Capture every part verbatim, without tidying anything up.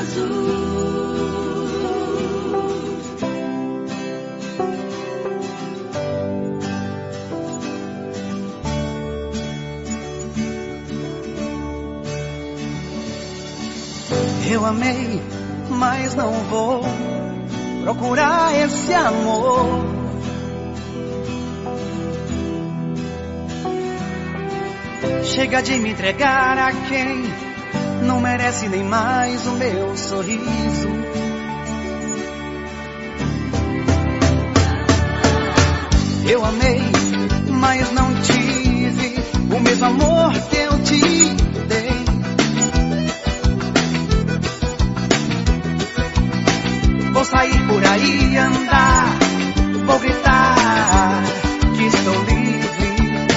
Eu amei, mas não vou procurar esse amor. Chega de me entregar a quem não merece nem mais o meu sorriso. Eu amei, mas não tive o mesmo amor que eu te dei. Vou sair por aí, andar, vou gritar que estou livre.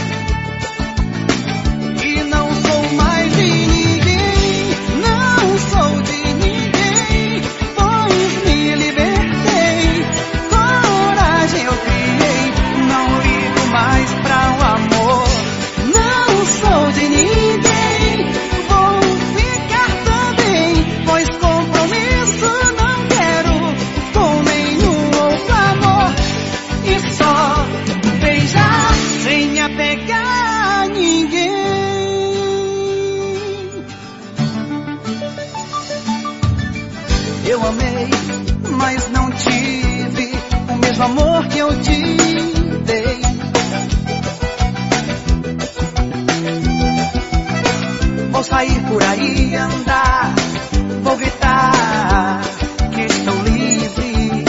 E não sou mais de ninguém, não sou de ninguém, pois me libertei, coragem eu criei, não ligo mais pra o amor. Não sou de ninguém, vou ficar também, pois compromisso não quero com nenhum outro amor. E só beijar sem apegar a ninguém. Eu amei, mas não tive o mesmo amor que eu te dei. Vou sair por aí, andar, vou gritar que estou livre.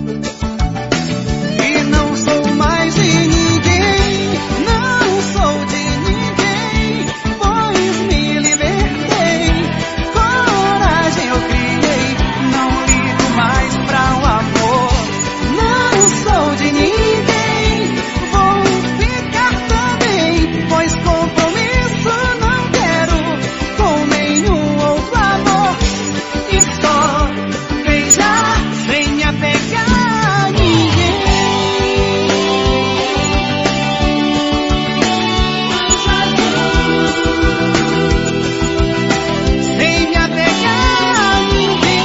E não sou mais de ninguém, não sou de ninguém, pois me libertei, coragem eu criei, não ligo mais pra o amor. Não sou de ninguém, vou ficar também, pois compromisso não quero com nenhum outro amor. E só beijar sem apegar a ninguém. Sem me apegar a ninguém.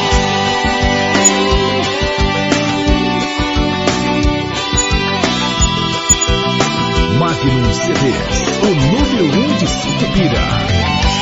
Magnum C Ds, o número um de Sucupira.